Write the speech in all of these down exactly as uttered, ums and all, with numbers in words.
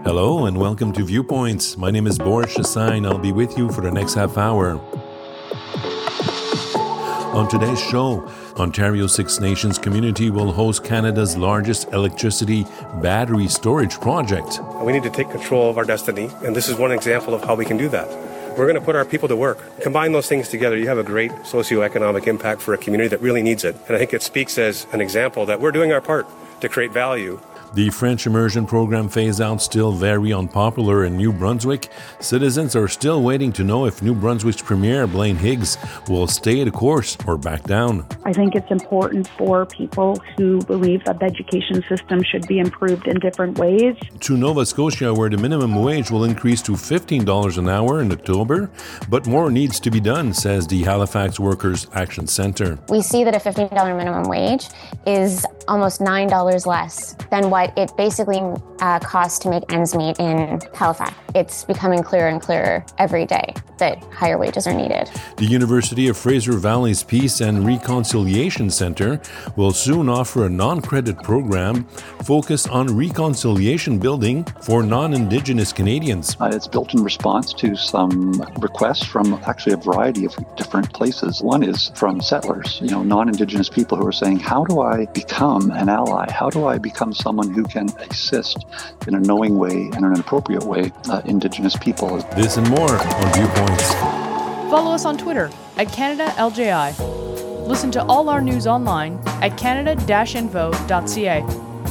Hello and welcome to Viewpoints. My name is Boris Chassagne. I'll be with you for the next half hour. On today's show, Ontario Six Nations community will host Canada's largest electricity battery storage project. We need to take control of our destiny, and this is one example of how we can do that. We're going to put our people to work. Combine those things together, you have a great socioeconomic impact for a community that really needs it. And I think it speaks as an example that we're doing our part to create value. The French immersion program phase-out still very unpopular in New Brunswick. Citizens are still waiting to know if New Brunswick's Premier Blaine Higgs will stay the course or back down. I think it's important for people who believe that the education system should be improved in different ways. To Nova Scotia, where the minimum wage will increase to fifteen dollars an hour in October, but more needs to be done, says the Halifax Workers Action Centre. We see that a fifteen dollars minimum wage is almost nine dollars less than what it basically uh, costs to make ends meet in Halifax. It's becoming clearer and clearer every day that higher wages are needed. The University of Fraser Valley's Peace and Reconciliation Centre will soon offer a non-credit program focused on reconciliation building for non-Indigenous Canadians. Uh, it's built in response to some requests from actually a variety of different places. One is from settlers, you know, non-Indigenous people who are saying, how do I become an ally? How do I become someone who can assist in a knowing way and in an appropriate way uh, Indigenous people? This and more on Viewpoints. Follow us on Twitter at Canada L J I. Listen to all our news online at canada dash info dot c a.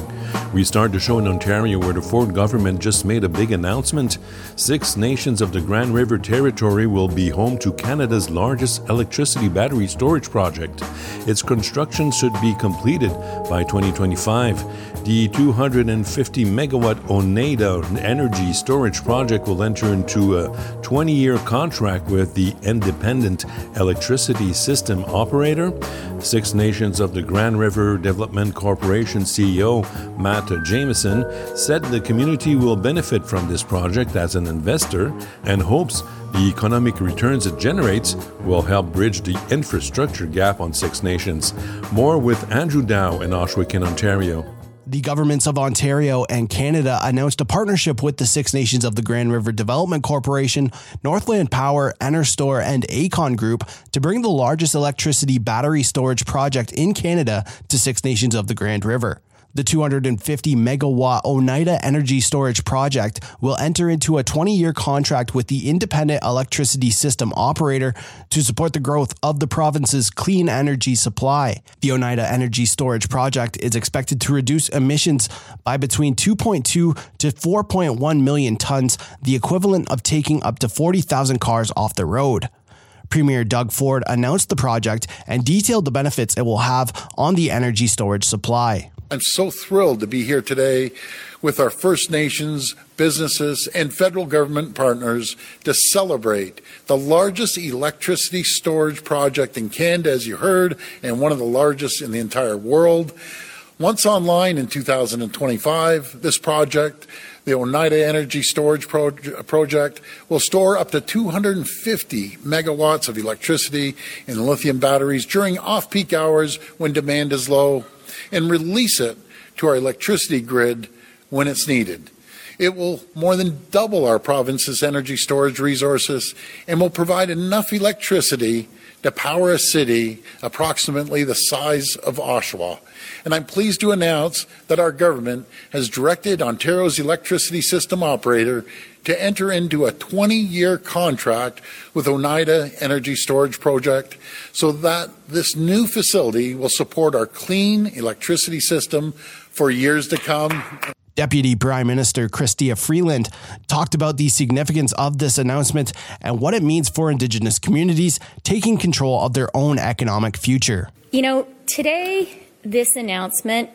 We start the show in Ontario, where the Ford government just made a big announcement. Six nations of the Grand River Territory will be home to Canada's largest electricity battery storage project. Its construction should be completed by twenty twenty-five. The two hundred fifty megawatt Oneida Energy Storage Project will enter into a twenty-year contract with the Independent Electricity System Operator. Six Nations of the Grand River Development Corporation C E O Matt Jameson said the community will benefit from this project as an investor and hopes the economic returns it generates will help bridge the infrastructure gap on Six Nations. More with Andrew Dow in Oshawa, Ontario. The governments of Ontario and Canada announced a partnership with the Six Nations of the Grand River Development Corporation, Northland Power, Enerstor, and Aecon Group to bring the largest electricity battery storage project in Canada to Six Nations of the Grand River. The two hundred fifty megawatt Oneida Energy Storage Project will enter into a twenty-year contract with the Independent Electricity System Operator to support the growth of the province's clean energy supply. The Oneida Energy Storage Project is expected to reduce emissions by between two point two to four point one million tons, the equivalent of taking up to forty thousand cars off the road. Premier Doug Ford announced the project and detailed the benefits it will have on the energy storage supply. I'm so thrilled to be here today with our First Nations, businesses, and federal government partners to celebrate the largest electricity storage project in Canada, as you heard, and one of the largest in the entire world. Once online in two thousand twenty-five, this project, the Oneida Energy Storage Pro- Project, will store up to two hundred fifty megawatts of electricity in lithium batteries during off-peak hours when demand is low, and release it to our electricity grid when it's needed. It will more than double our province's energy storage resources and will provide enough electricity to power a city approximately the size of Oshawa. And I'm pleased to announce that our government has directed Ontario's electricity system operator to enter into a twenty-year contract with Oneida Energy Storage Project so that this new facility will support our clean electricity system for years to come. Deputy Prime Minister Chrystia Freeland talked about the significance of this announcement and what it means for Indigenous communities taking control of their own economic future. You know, today, this announcement,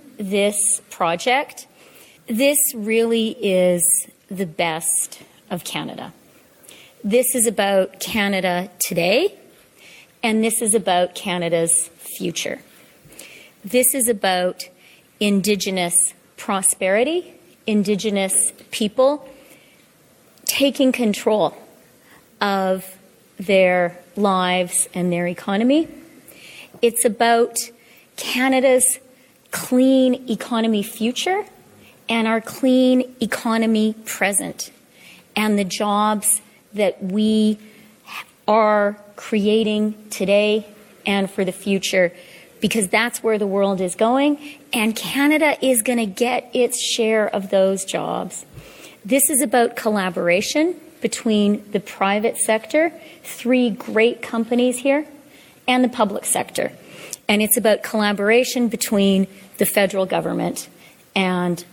this project, this really is the best of Canada. This is about Canada today, and this is about Canada's future. This is about Indigenous prosperity, Indigenous people taking control of their lives and their economy. It's about Canada's clean economy future and our clean economy present, and the jobs that we are creating today and for the future, because that's where the world is going, and Canada is going to get its share of those jobs. This is about collaboration between the private sector, three great companies here, and the public sector. And it's about collaboration between the federal government and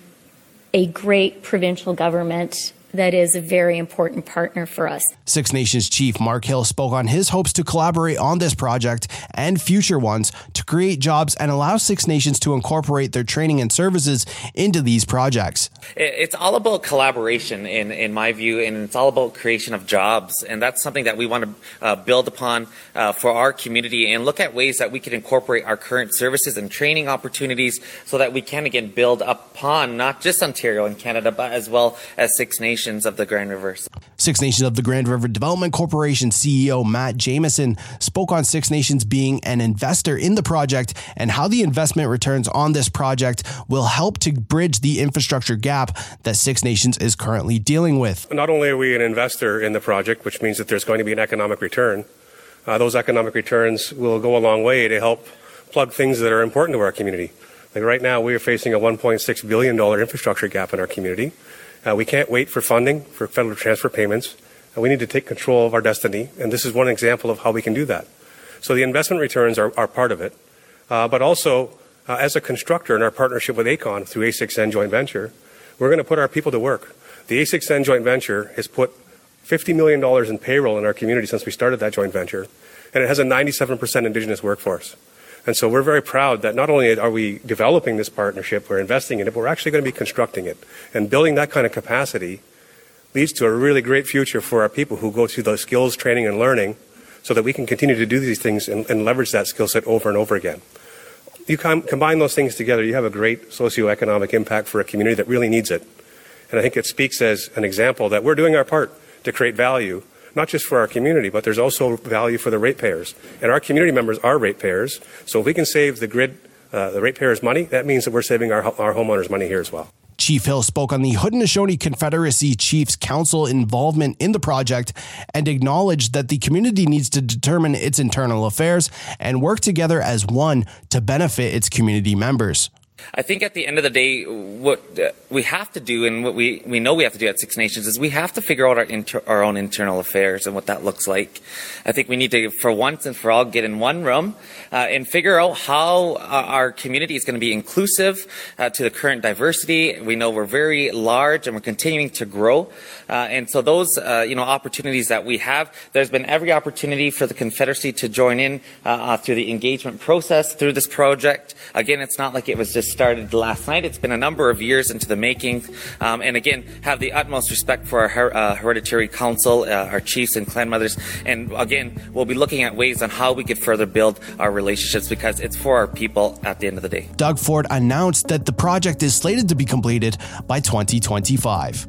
a great provincial government that is a very important partner for us. Six Nations Chief Mark Hill spoke on his hopes to collaborate on this project and future ones to create jobs and allow Six Nations to incorporate their training and services into these projects. It's all about collaboration, in, in my view, and it's all about creation of jobs. And that's something that we want to uh, build upon uh, for our community and look at ways that we can incorporate our current services and training opportunities so that we can, again, build upon not just Ontario and Canada, but as well as Six Nations of the Grand River. Six Nations of the Grand River Development Corporation C E O Matt Jamieson spoke on Six Nations being an investor in the project and how the investment returns on this project will help to bridge the infrastructure gap that Six Nations is currently dealing with. Not only are we an investor in the project, which means that there's going to be an economic return, uh, those economic returns will go a long way to help plug things that are important to our community. Like right now, we are facing a one point six billion dollars infrastructure gap in our community. Uh, we can't wait for funding for federal transfer payments. Uh, we need to take control of our destiny, and this is one example of how we can do that. So the investment returns are, are part of it, uh, but also uh, as a constructor in our partnership with Aecon through A six N joint venture, we're going to put our people to work. The A six N joint venture has put fifty million dollars in payroll in our community since we started that joint venture, and it has a ninety-seven percent Indigenous workforce. And so we're very proud that not only are we developing this partnership, we're investing in it, but we're actually going to be constructing it. And building that kind of capacity leads to a really great future for our people who go through those skills, training, and learning so that we can continue to do these things and, and leverage that skill set over and over again. You com- combine those things together, you have a great socioeconomic impact for a community that really needs it. And I think it speaks as an example that we're doing our part to create value, not just for our community, but there's also value for the ratepayers. And our community members are ratepayers, so if we can save the grid, uh, the ratepayers' money, that means that we're saving our, our homeowners' money here as well. Chief Hill spoke on the Haudenosaunee Confederacy Chiefs Council involvement in the project and acknowledged that the community needs to determine its internal affairs and work together as one to benefit its community members. I think at the end of the day, what uh, we have to do and what we, we know we have to do at Six Nations is we have to figure out our, inter- our own internal affairs and what that looks like. I think we need to, for once and for all, get in one room uh, and figure out how uh, our community is going to be inclusive uh, to the current diversity. We know we're very large and we're continuing to grow. Uh, and so those uh, you know, opportunities that we have, there's been every opportunity for the Confederacy to join in uh, uh, through the engagement process, through this project. Again, it's not like it was just started last night. It's been a number of years into the making. Um, and again, have the utmost respect for our her- uh, hereditary council, uh, our chiefs and clan mothers. And again, we'll be looking at ways on how we could further build our relationships because it's for our people at the end of the day. Doug Ford announced that the project is slated to be completed by twenty twenty-five.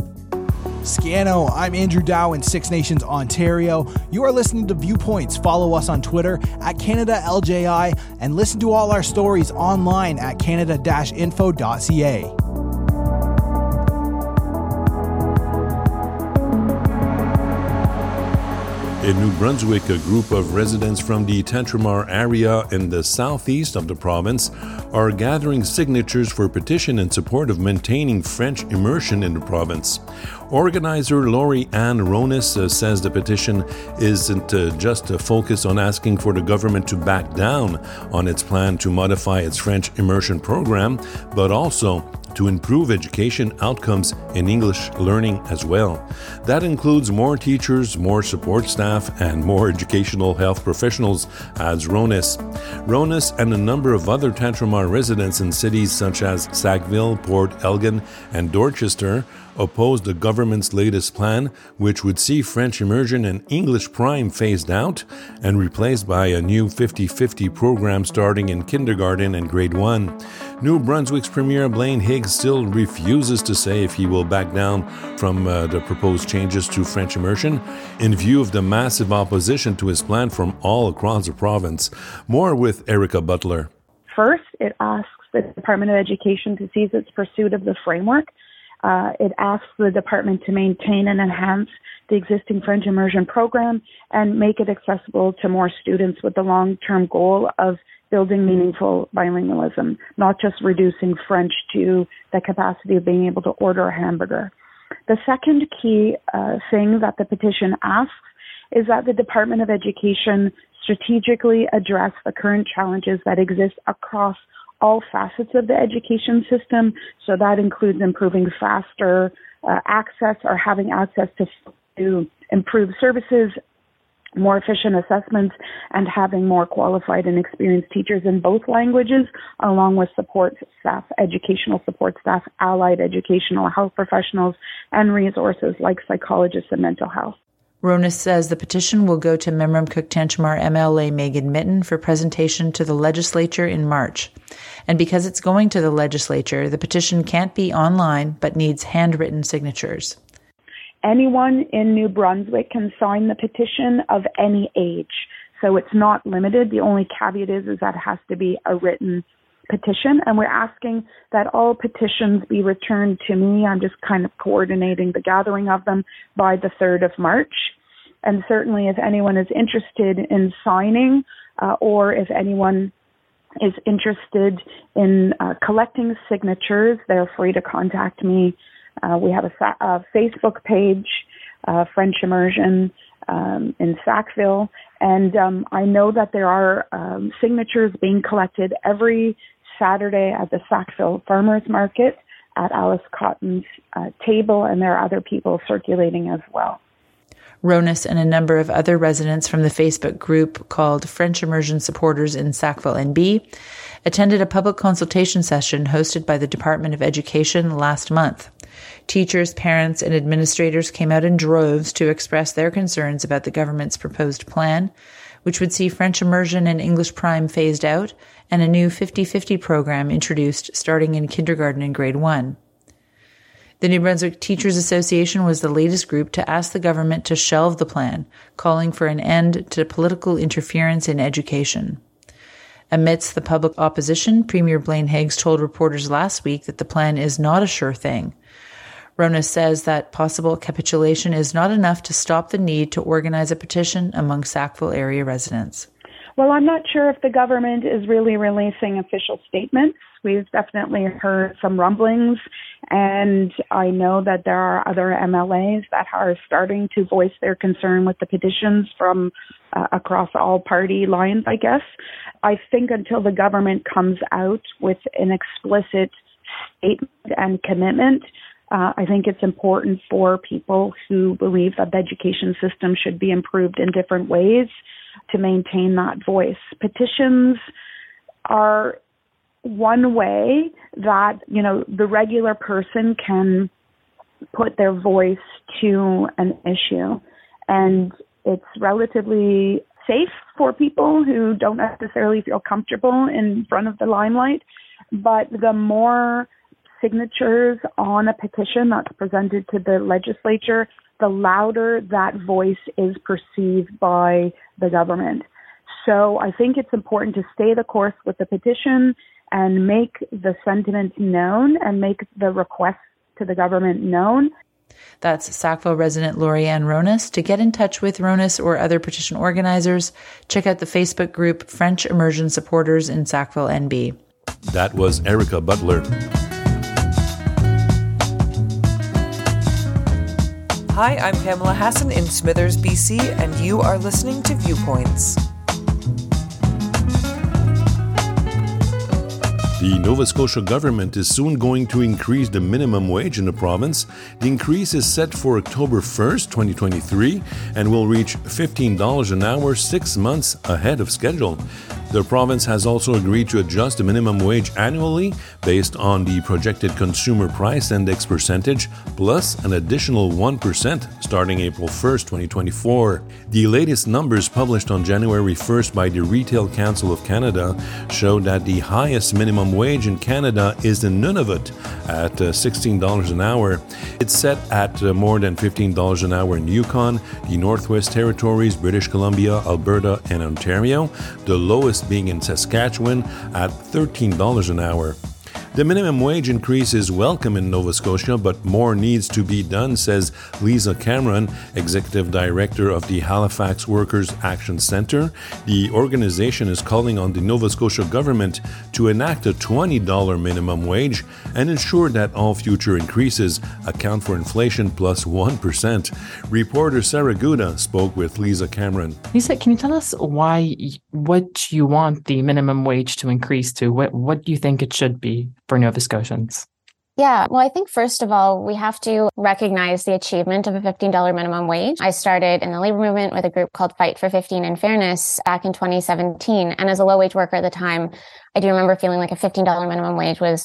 Scano, I'm Andrew Dow in Six Nations, Ontario. You are listening to Viewpoints. Follow us on Twitter at Canada L J I and listen to all our stories online at canada dash info dot c a. In New Brunswick, a group of residents from the Tantramar area in the southeast of the province are gathering signatures for a petition in support of maintaining French immersion in the province. Organizer Laurie Ann Ronis uh, says the petition isn't uh, just a focus on asking for the government to back down on its plan to modify its French immersion program, but also to improve education outcomes in English learning as well. That includes more teachers, more support staff, and more educational health professionals, adds Ronis. Ronis and a number of other Tantramar residents in cities such as Sackville, Port Elgin, and Dorchester opposed the government's latest plan, which would see French immersion and English prime phased out and replaced by a new fifty-fifty program starting in kindergarten and grade one. New Brunswick's Premier Blaine Higgs still refuses to say if he will back down from uh, the proposed changes to French immersion in view of the massive opposition to his plan from all across the province. More with Erica Butler. First, it asks the Department of Education to cease its pursuit of the framework. Uh, it asks the department to maintain and enhance the existing French immersion program and make it accessible to more students with the long-term goal of building meaningful bilingualism, not just reducing French to the capacity of being able to order a hamburger. The second key uh, thing that the petition asks is that the Department of Education strategically address the current challenges that exist across all facets of the education system. So that includes improving faster uh, access or having access to, to improved services, more efficient assessments, and having more qualified and experienced teachers in both languages, along with support staff, educational support staff, allied educational health professionals, and resources like psychologists and mental health. Ronas says the petition will go to Memram Cook-Tentramar M L A Megan Mitton for presentation to the legislature in March. And because it's going to the legislature, the petition can't be online but needs handwritten signatures. Anyone in New Brunswick can sign the petition of any age. So it's not limited. The only caveat is, is that it has to be a written petition. And we're asking that all petitions be returned to me. I'm just kind of coordinating the gathering of them by the third of March. And certainly if anyone is interested in signing uh, or if anyone is interested in uh, collecting signatures, they're free to contact me. Uh, we have a, a Facebook page, uh, French Immersion um, in Sackville, and um, I know that there are um, signatures being collected every Saturday at the Sackville Farmers Market at Alice Cotton's uh, table, and there are other people circulating as well. Ronas and a number of other residents from the Facebook group called French Immersion Supporters in Sackville N B attended a public consultation session hosted by the Department of Education last month. Teachers, parents, and administrators came out in droves to express their concerns about the government's proposed plan, which would see French immersion and English prime phased out and a new fifty-fifty program introduced starting in kindergarten and grade one. The New Brunswick Teachers Association was the latest group to ask the government to shelve the plan, calling for an end to political interference in education. Amidst the public opposition, Premier Blaine Higgs told reporters last week that the plan is not a sure thing. Ronas says that possible capitulation is not enough to stop the need to organize a petition among Sackville area residents. Well, I'm not sure if the government is really releasing official statements. We've definitely heard some rumblings, and I know that there are other M L As that are starting to voice their concern with the petitions from uh, across all party lines, I guess. I think until the government comes out with an explicit statement and commitment, uh, I think it's important for people who believe that the education system should be improved in different ways to maintain that voice. Petitions are one way that, you know, the regular person can put their voice to an issue. And it's relatively safe for people who don't necessarily feel comfortable in front of the limelight. But the more signatures on a petition that's presented to the legislature, the louder that voice is perceived by the government. So I think it's important to stay the course with the petition and make the sentiment known and make the request to the government known. That's Sackville resident Lori-Ann Ronas. To get in touch with Ronas or other petition organizers, check out the Facebook group French Immersion Supporters in Sackville N B. That was Erica Butler. Hi, I'm Pamela Hassan in Smithers, B C, and you are listening to Viewpoints. The Nova Scotia government is soon going to increase the minimum wage in the province. The increase is set for October first, twenty twenty-three, and will reach fifteen dollars an hour six months ahead of schedule. The province has also agreed to adjust the minimum wage annually based on the projected consumer price index percentage, plus an additional one percent starting April first, twenty twenty-four. The latest numbers published on January first by the Retail Council of Canada show that the highest minimum wage in Canada is in Nunavut at uh, sixteen dollars an hour. It's set at uh, more than fifteen dollars an hour in Yukon, the Northwest Territories, British Columbia, Alberta, and Ontario. The lowest biggest being in Saskatchewan at thirteen dollars an hour. The minimum wage increase is welcome in Nova Scotia, but more needs to be done, says Lisa Cameron, Executive Director of the Halifax Workers Action Centre. The organization is calling on the Nova Scotia government to enact a twenty dollars minimum wage and ensure that all future increases account for inflation plus one percent. Reporter Sarah Gouda spoke with Lisa Cameron. Lisa, can you tell us why, what you want the minimum wage to increase to? What, what do you think it should be for Nova Scotians? Yeah, well, I think first of all, we have to recognize the achievement of a fifteen dollars minimum wage. I started in the labor movement with a group called Fight for fifteen and Fairness back in twenty seventeen. And as a low-wage worker at the time, I do remember feeling like a fifteen dollars minimum wage was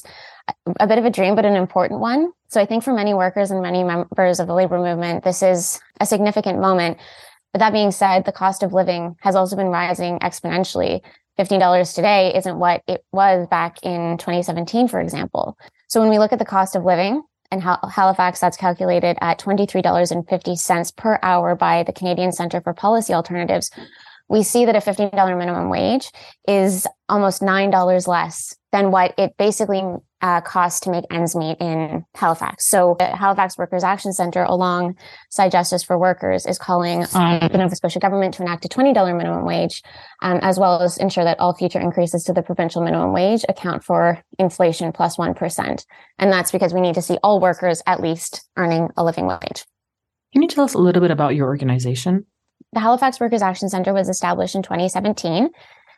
a bit of a dream, but an important one. So I think for many workers and many members of the labor movement, this is a significant moment. But that being said, the cost of living has also been rising exponentially. fifteen dollars today isn't what it was back in twenty seventeen, for example. So when we look at the cost of living in Halifax, that's calculated at twenty-three dollars and fifty cents per hour by the Canadian Centre for Policy Alternatives, we see that a fifteen dollars minimum wage is almost nine dollars less than what it basically uh, costs to make ends meet in Halifax. So the Halifax Workers Action Centre, alongside Justice for Workers, is calling on the Nova Scotia government to enact a twenty dollars minimum wage, um, as well as ensure that all future increases to the provincial minimum wage account for inflation plus one percent. And that's because we need to see all workers at least earning a living wage. Can you tell us a little bit about your organization? The Halifax Workers Action Centre was established in twenty seventeen.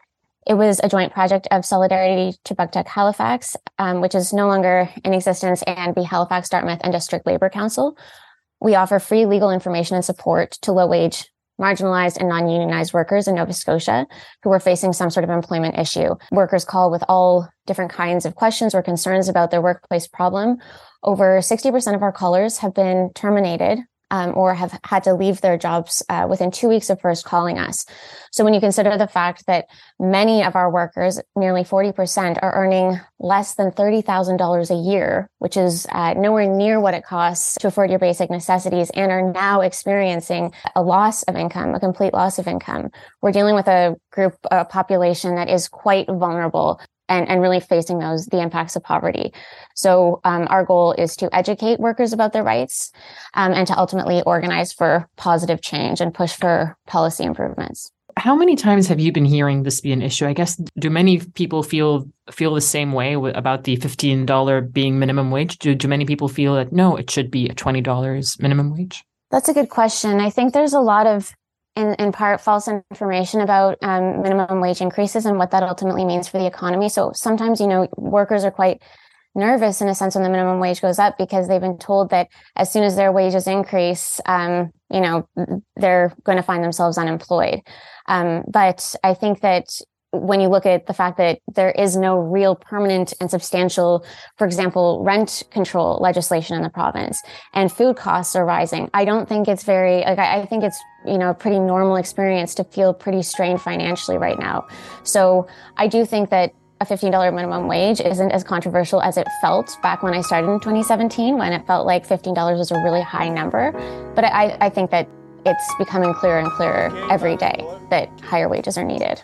It was a joint project of Solidarity Tupuktuk Halifax, um, which is no longer in existence, and the Halifax, Dartmouth, and District Labour Council. We offer free legal information and support to low-wage, marginalized, and non-unionized workers in Nova Scotia who are facing some sort of employment issue. Workers call with all different kinds of questions or concerns about their workplace problem. Over sixty percent of our callers have been terminated Um, or have had to leave their jobs uh, within two weeks of first calling us. So when you consider the fact that many of our workers, nearly forty percent, are earning less than thirty thousand dollars a year, which is uh, nowhere near what it costs to afford your basic necessities, and are now experiencing a loss of income, a complete loss of income, we're dealing with a group, a population that is quite vulnerable and, and really facing those, the impacts of poverty. So um, our goal is to educate workers about their rights um, and to ultimately organize for positive change and push for policy improvements. How many times have you been hearing this be an issue? I guess, do many people feel feel the same way w- about the fifteen dollars being minimum wage? Do, do many people feel that, no, it should be a twenty dollars minimum wage? That's a good question. I think there's a lot of In, in part, false information about um, minimum wage increases and what that ultimately means for the economy. So sometimes, you know, workers are quite nervous in a sense when the minimum wage goes up because they've been told that as soon as their wages increase, um, you know, they're going to find themselves unemployed. Um, but I think that when you look at the fact that there is no real permanent and substantial, for example, rent control legislation in the province, and food costs are rising, I don't think it's very, like, I, I think it's, you know, a pretty normal experience to feel pretty strained financially right now. So I do think that a fifteen dollars minimum wage isn't as controversial as it felt back when I started in twenty seventeen, when it felt like fifteen dollars was a really high number. But I, I think that it's becoming clearer and clearer every day that higher wages are needed.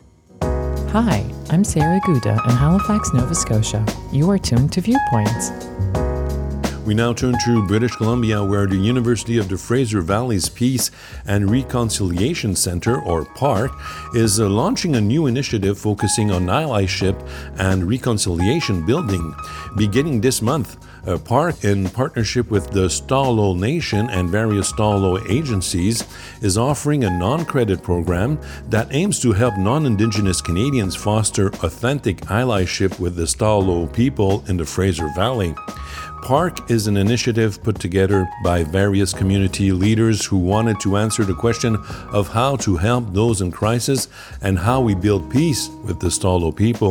Hi, I'm Sarah Gouda in Halifax, Nova Scotia. You are tuned to Viewpoints. We now turn to British Columbia, where the University of the Fraser Valley's Peace and Reconciliation Center, or PARC, is uh, launching a new initiative focusing on allyship and reconciliation building. Beginning this month, uh, PARC, in partnership with the Stalo Nation and various Stalo agencies, is offering a non-credit program that aims to help non-Indigenous Canadians foster authentic allyship with the Stalo people in the Fraser Valley. PARC is an initiative put together by various community leaders who wanted to answer the question of how to help those in crisis and how we build peace with the Stalo people.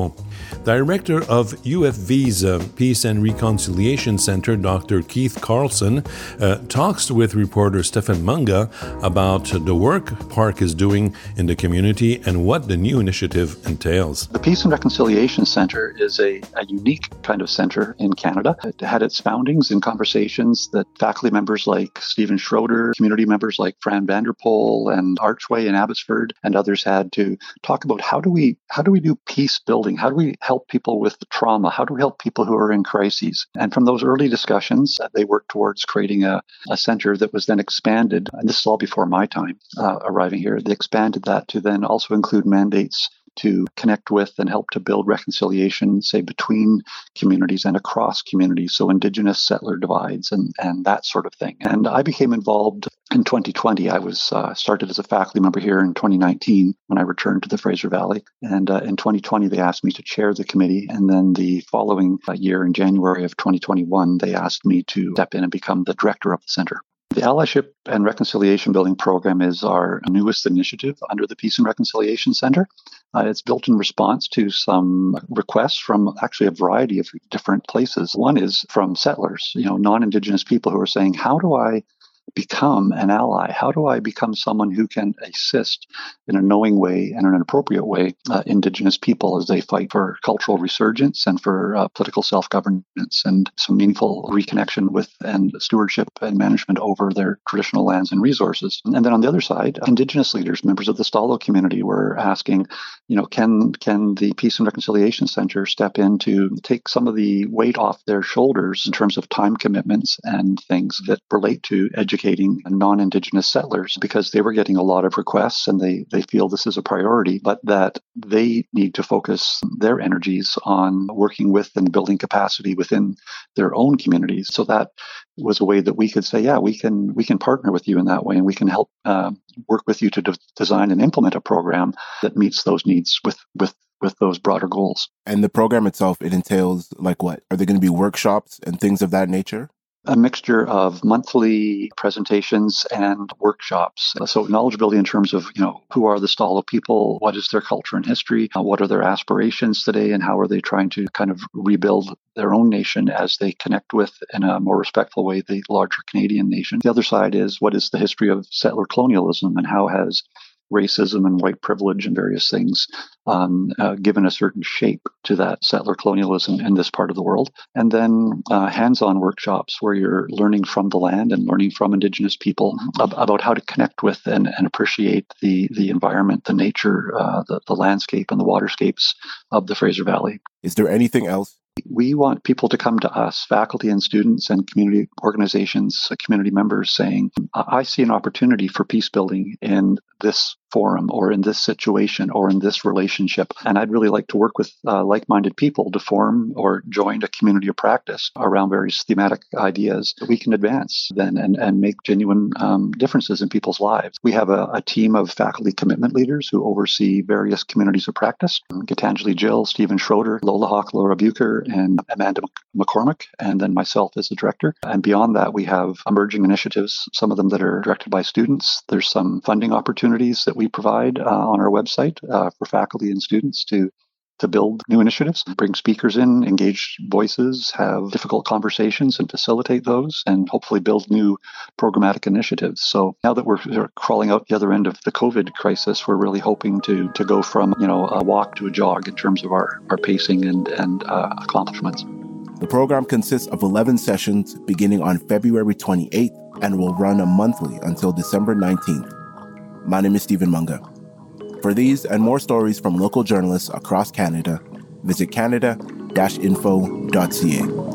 Director of U F V's uh, Peace and Reconciliation Center, Doctor Keith Carlson, uh, talks with reporter Stefan Munga about the work Park is doing in the community and what the new initiative entails. The Peace and Reconciliation Center is a, a unique kind of center in Canada. It had its foundings in conversations that faculty members like Stephen Schroeder, community members like Fran Vanderpool and Archway in Abbotsford, and others had to talk about how do we how do we do peace building? How do we help people with trauma? How do we help people who are in crises? And from those early discussions, uh, they worked towards creating a, a center that was then expanded. And this is all before my time uh, arriving here. They expanded that to then also include mandates to connect with and help to build reconciliation, say, between communities and across communities, so Indigenous settler divides and, and that sort of thing. And I became involved in twenty twenty. I was uh, started as a faculty member here in twenty nineteen when I returned to the Fraser Valley. And uh, in twenty twenty, they asked me to chair the committee. And then the following uh, year, in January of twenty twenty-one, they asked me to step in and become the director of the center. The Allyship and Reconciliation Building Program is our newest initiative under the Peace and Reconciliation Center. Uh, it's built in response to some requests from actually a variety of different places. One is from settlers, you know, non-Indigenous people who are saying, how do I become an ally? How do I become someone who can assist in a knowing way and in an appropriate way uh, Indigenous people as they fight for cultural resurgence and for uh, political self-governance and some meaningful reconnection with and stewardship and management over their traditional lands and resources? And then on the other side, Indigenous leaders, members of the Stalo community, were asking, you know, can can the Peace and Reconciliation Center step in to take some of the weight off their shoulders in terms of time commitments and things that relate to education educating non-Indigenous settlers, because they were getting a lot of requests and they, they feel this is a priority, but that they need to focus their energies on working with and building capacity within their own communities. So that was a way that we could say, yeah, we can we can partner with you in that way, and we can help uh, work with you to de- design and implement a program that meets those needs with with with those broader goals. And the program itself, it entails like what? Are there going to be workshops and things of that nature? A mixture of monthly presentations and workshops. So knowledgeability in terms of, you know, who are the Stalo people? What is their culture and history? What are their aspirations today? And how are they trying to kind of rebuild their own nation as they connect with, in a more respectful way, the larger Canadian nation? The other side is, what is the history of settler colonialism, and how has racism and white privilege and various things um, uh, given a certain shape to that settler colonialism in this part of the world? And then uh, hands-on workshops where you're learning from the land and learning from Indigenous people ab- about how to connect with and, and appreciate the the environment, the nature, uh, the, the landscape and the waterscapes of the Fraser Valley. Is there anything else? We want people to come to us, faculty and students and community organizations, community members, saying, I see an opportunity for peace building in this forum or in this situation or in this relationship. And I'd really like to work with uh, like-minded people to form or join a community of practice around various thematic ideas that we can advance then and, and make genuine um, differences in people's lives. We have a, a team of faculty commitment leaders who oversee various communities of practice. Gitanjali Jill, Stephen Schroeder, Lola Hawk, Laura Bucher, and Amanda McCormick, and then myself as the director. And beyond that, we have emerging initiatives, some of them that are directed by students. There's some funding opportunities that we provide uh, on our website uh, for faculty and students to to build new initiatives, bring speakers in, engage voices, have difficult conversations and facilitate those, and hopefully build new programmatic initiatives. So now that we're, we're crawling out the other end of the COVID crisis, we're really hoping to to go from, you know, a walk to a jog in terms of our, our pacing and, and uh, accomplishments. The program consists of eleven sessions beginning on February twenty-eighth and will run a monthly until December nineteenth. My name is Stephen Munga. For these and more stories from local journalists across Canada, visit canada dash info dot c a.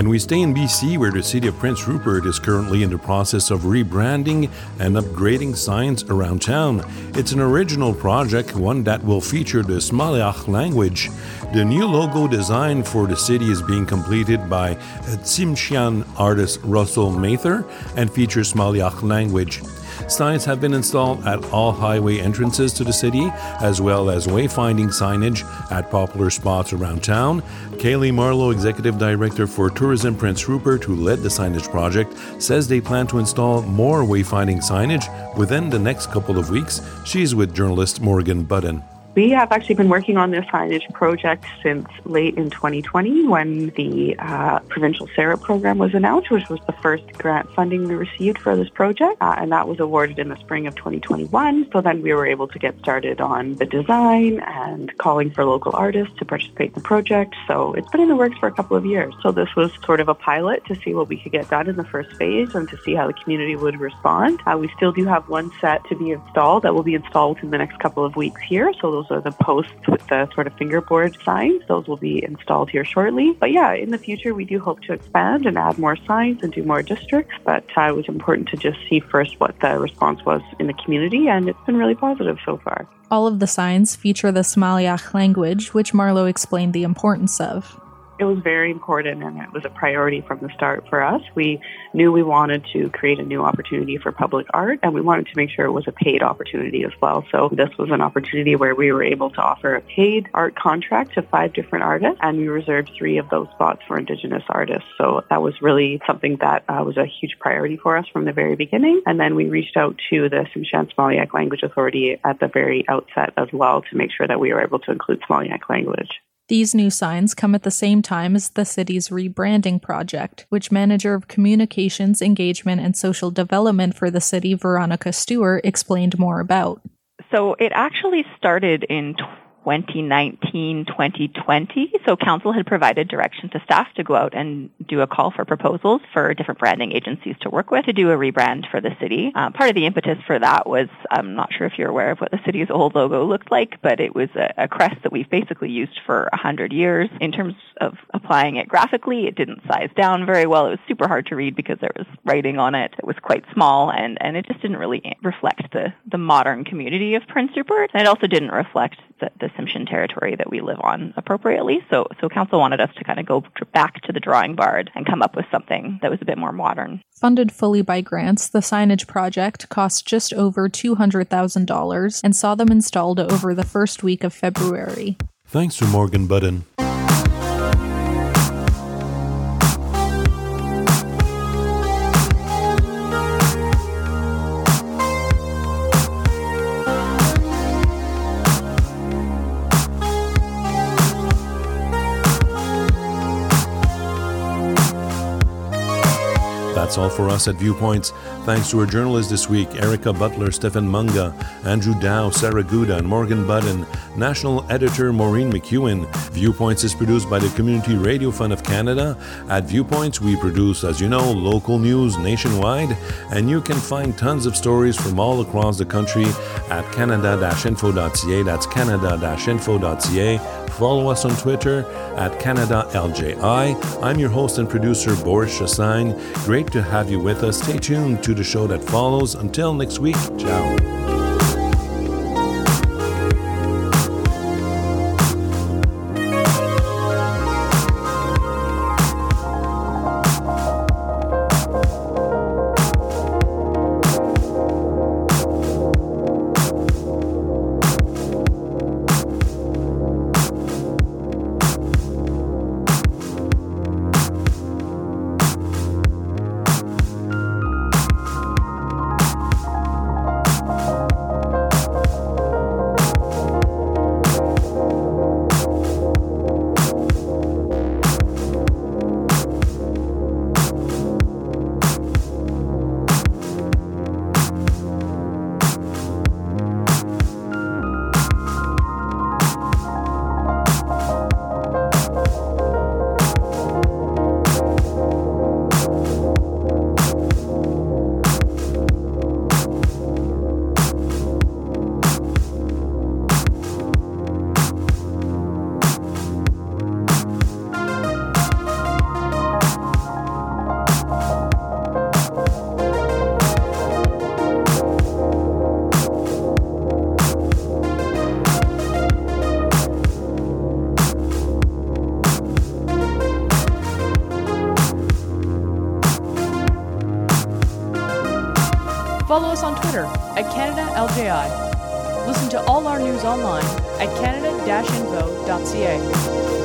And we stay in B C, where the city of Prince Rupert is currently in the process of rebranding and upgrading signs around town. It's an original project, one that will feature the Smalyak language. The new logo design for the city is being completed by Tsimshian artist Russell Mather and features Smalyak language. Signs have been installed at all highway entrances to the city, as well as wayfinding signage at popular spots around town. Kaylee Marlowe, Executive Director for Tourism Prince Rupert, who led the signage project, says they plan to install more wayfinding signage within the next couple of weeks. She's with journalist Morgan Budden. We have actually been working on this signage project since late in twenty twenty when the uh, provincial S A R A program was announced, which was the first grant funding we received for this project, uh, and that was awarded in the spring of twenty twenty-one. So then we were able to get started on the design and calling for local artists to participate in the project. So it's been in the works for a couple of years. So this was sort of a pilot to see what we could get done in the first phase and to see how the community would respond. Uh, we still do have one set to be installed that will be installed within the next couple of weeks here. So those are the posts with the sort of fingerboard signs. Those will be installed here shortly. But yeah, in the future, we do hope to expand and add more signs and do more districts. But uh, it was important to just see first what the response was in the community, and it's been really positive so far. All of the signs feature the Smalyak language, which Marlowe explained the importance of. It was very important, and it was a priority from the start for us. We knew we wanted to create a new opportunity for public art, and we wanted to make sure it was a paid opportunity as well. So this was an opportunity where we were able to offer a paid art contract to five different artists, and we reserved three of those spots for Indigenous artists. So that was really something that uh, was a huge priority for us from the very beginning. And then we reached out to the Tsimshian Smalyak Language Authority at the very outset as well to make sure that we were able to include Smalyak language. These new signs come at the same time as the city's rebranding project, which Manager of Communications, Engagement, and Social Development for the city, Veronica Stewart, explained more about. So it actually started in twenty nineteen, twenty twenty. So council had provided direction to staff to go out and do a call for proposals for different branding agencies to work with to do a rebrand for the city. Uh, part of the impetus for that was, I'm not sure if you're aware of what the city's old logo looked like, but it was a, a crest that we've basically used for a hundred years. In terms of applying it graphically, it didn't size down very well. It was super hard to read because there was writing on it. It was quite small, and, and it just didn't really reflect the, the modern community of Prince Rupert. And it also didn't reflect the, the Tsimshian territory that we live on appropriately. So, so council wanted us to kind of go back to the drawing board and come up with something that was a bit more modern. Funded fully by grants, the signage project cost just over two hundred thousand dollars and saw them installed over the first week of February. Thanks to Morgan Budden. That's all for us at Viewpoints. Thanks to our journalists this week, Erica Butler, Stephen Munga, Andrew Dow, Sarah Gouda, and Morgan Budden. National editor Maureen McEwen. Viewpoints is produced by the Community Radio Fund of Canada. At Viewpoints, we produce, as you know, local news nationwide, and you can find tons of stories from all across the country at canada dash info dot c a. That's canada dash info dot c a. Follow us on Twitter at Canada L J I. I'm your host and producer, Boris Chassagne. Great to have you with us. Stay tuned to the show that follows. Until next week, ciao. Follow us on Twitter at Canada L J I. Listen to all our news online at canada dash info dot c a.